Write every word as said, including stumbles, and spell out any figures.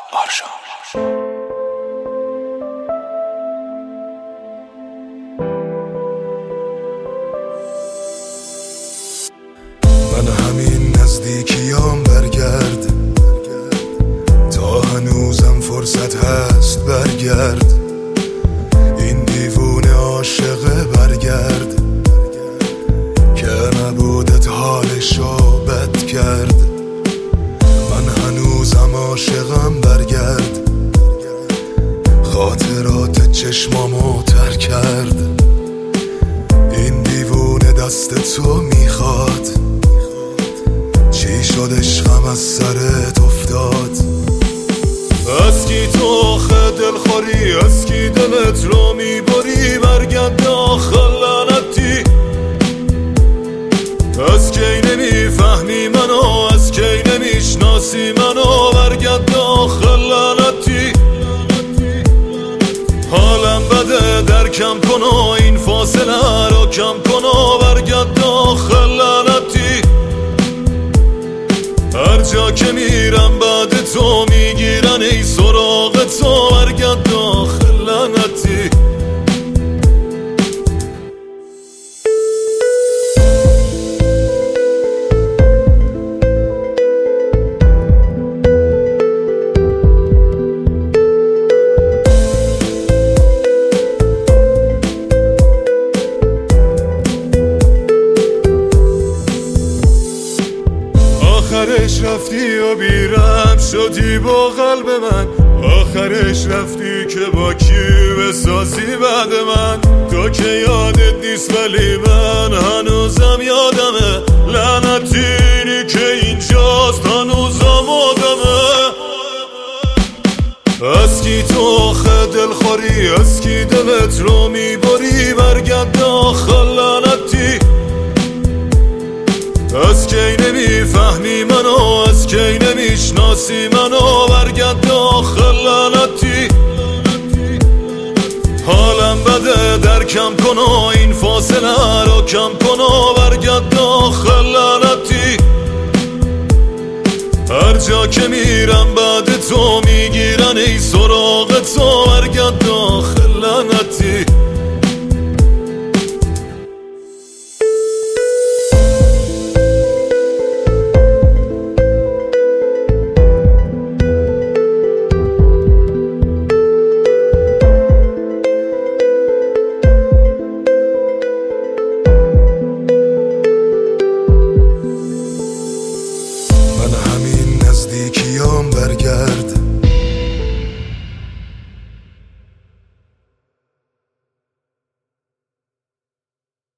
آرژان. من همین نزدیکیام برگرد، تا هنوزم فرصت هست برگرد. این دیوونه عاشقه برگرد، که نبودت حالشو بد کرد. من هنوزم عاشقم برگرد، خاطرات چشمامو تر کرد. این دیوونه دست تو میخواد، چی شد عشقم از سرت افتاد؟ از کی تو آخه دلخوری، از کی دلت رو میبری؟ برگرد داخل لعنتی، از کی نمیفهمی منو، از کی نمیشناسی منو؟ برگرد داخل لعنتی، حالم بده درکم کن و این فاصله رو کم کن و برگرد داخل لعنتی. هر جا که میرم بعد تو میگیرن ای سراغ تو، برگرد داخل لعنتی. آخرش رفتی و بیرم شدی با قلب من، آخرش رفتی که با کی بسازی بعد من؟ تو که یادت نیست ولی من هنوزم یادمه، لعنتینی که اینجاست هنوزم آدمه. از کی تو آخه دلخوری، از کی دلت رو میبری؟ برگرد داخل لعنتی، از کی نمیفهمی منو، از کی نمیشناسی منو؟ برگرد داخل لعنتی، حالم بده درکم کن و این فاصله رو کم کن و برگرد داخل لعنتی. هر جا که میرم بعد تو میگیرن ای